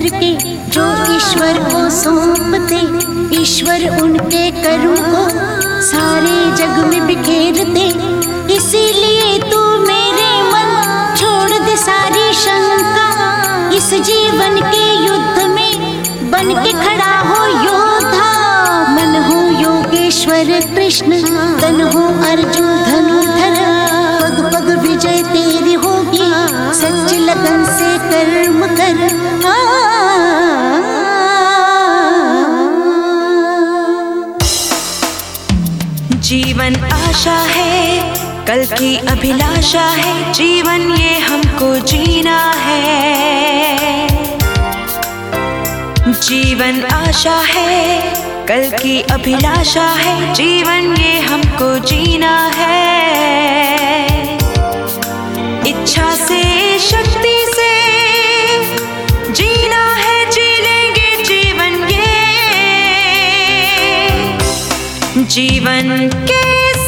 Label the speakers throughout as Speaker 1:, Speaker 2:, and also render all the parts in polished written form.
Speaker 1: करके जो ईश्वर को सौंपते, ईश्वर उनके कर्म को सारे जग में बिखेरते। इसीलिए तू मेरे मन छोड़ दे सारी शंका, इस जीवन के युद्ध में बन के खड़ा हो योद्धा। मन हो योगेश्वर कृष्ण, तन हो अर्जुन धनुधर, पग पग विजय तेरी होगी, सच लगन से कर्म कर।
Speaker 2: जीवन आशा है, कल की अभिलाषा है, जीवन ये हमको जीना है। जीवन आशा है, कल की अभिलाषा है, जीवन ये हमको जीना है। इच्छा से शक्ति से जीना है, जी लेंगे जीवन ये। जीवन के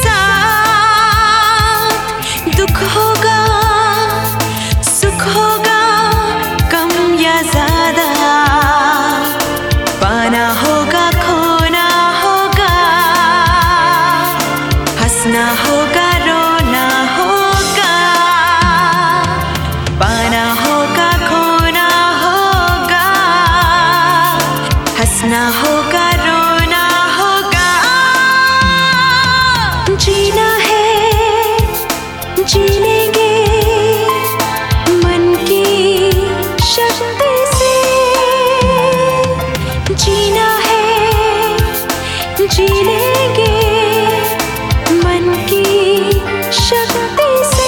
Speaker 2: साथ दुख होगा, सुख होगा, कम या ज्यादा, पाना होगा, खोना होगा, हंसना होगा, रोना होगा, पाना होगा, खोना होगा, हंसना होगा, रोना होगा। जीना है, जी लेंगे मन की शक्ति से। जीना है, जी लेंगे मन की शक्ति से।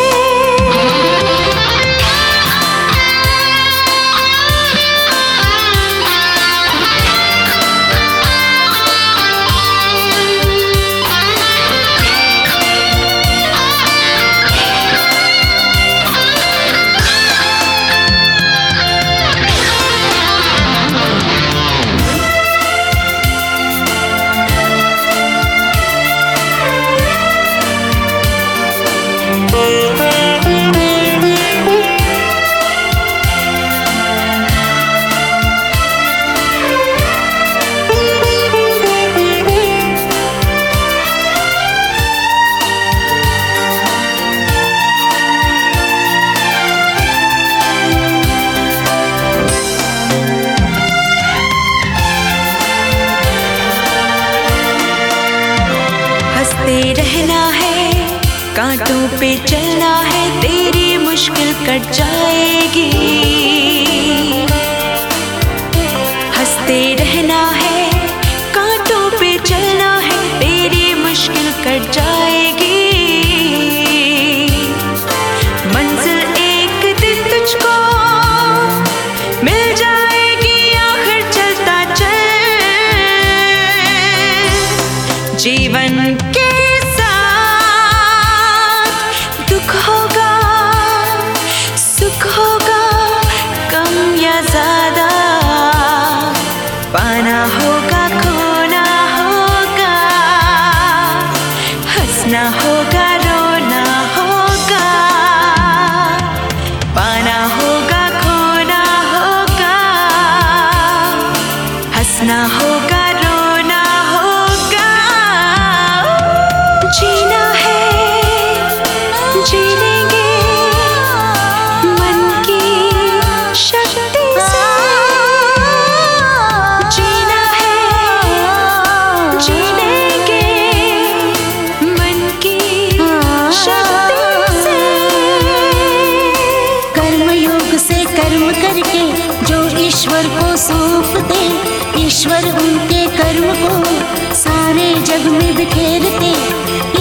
Speaker 2: हंसते रहना है, कांटों पे चलना है, तेरी मुश्किल कट जाएगी। हंसते रहना है, कांटों पे चलना है, तेरी मुश्किल कट जाएगी। मंजिल एक दिन तुझको मिल जाएगी, आखिर चलता चल। जीवन के होगा, सुख होगा, कम या ज्यादा, पाना होगा, खोना होगा, हंसना होगा, रोना होगा, पाना होगा, खोना होगा, हंसना होगा, रोना होगा। जीना है, जी लेंगे मन की शक्ति से। जीना है, जी लेंगे मन की शक्ति से।
Speaker 1: कर्म योग से कर्म करके जो ईश्वर को सौंप दे, ईश्वर उनके कर्म को सारे जग में बिखेरते।